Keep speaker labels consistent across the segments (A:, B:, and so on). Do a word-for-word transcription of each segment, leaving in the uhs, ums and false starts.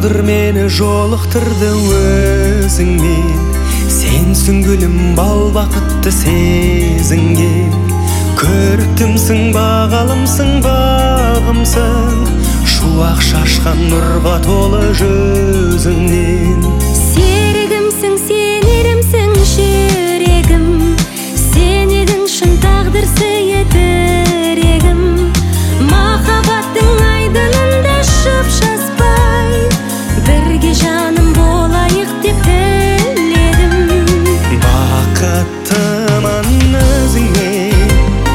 A: Тағдыр мені жолықтырды өзіңмен, сенсің гүлім, бал бақытты сезінген. Көріктімсің, бағалымсың, бағымсың, шуақ шашқан нұрға толы жүзіңнен.
B: Серігімсің, сенерімсің, жүрегім, сен едің шын тағдыр сыйы тірегім. Махаббаттың айдынында шып жазбай, бірге жаным болайық деп тіледім.
A: Бақыттымын өзіңмен,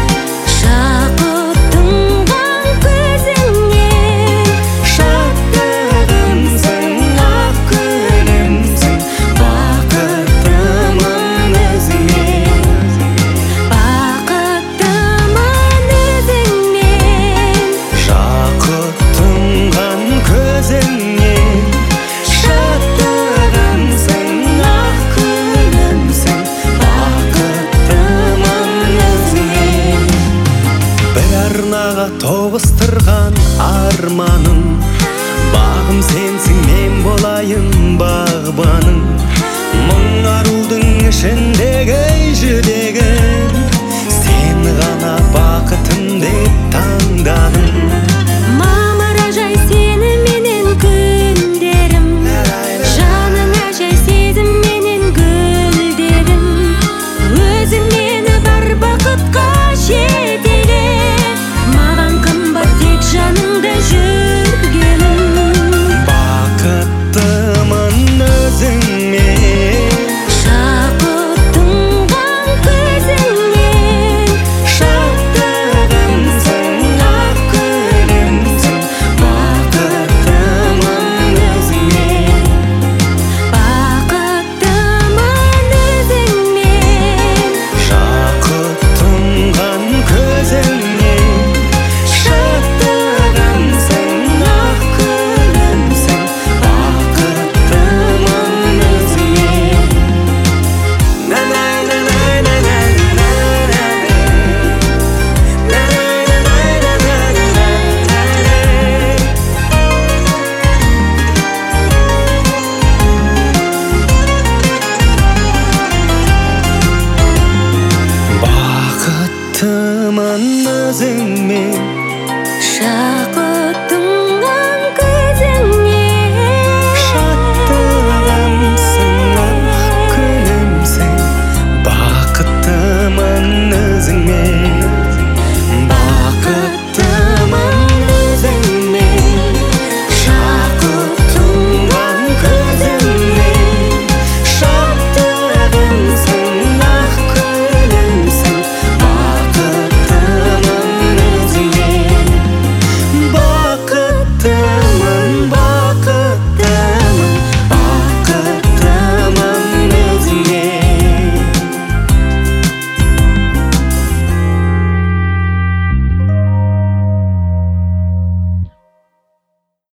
B: жақұттыңған көзіңнен.
A: шаттығымсың, ақ гүлімсің. Бақыттымын өзіңмен,
B: Бақыттымын өзіңмен,
A: жақұттыңған көзіңнен. Шаттығымсың, ақ гүлімсің. Бақыттымын өзіңмен. Бір арнаға тоғыстырған арманым, бағым сенсің, мен болайын бағбаның. Мың арудың ішіндегі жүдегім, сен ғана бақытым деп таңдадым.
B: мамыра жай сені менен күндерім, жаныңа жай сезім менен гүлдерім. Өзің мені бар бақытқа жетеле, маған қымбат тек жаныңда жүргенім.
A: Бақыттымын өзіңмен,
B: Жақұттыңған көзіңнен.
A: шаттығымсың, ақ гүлімсің. Бақыттымын өзіңмен,
B: Бақыттымын өзіңмен,
A: жақұттыңған көзіңнен. Шаттығымсың, ақ гүлімсің. Бақыттымын өзіңмен. Бақыттымын өзіңмен,
B: жақұттыңған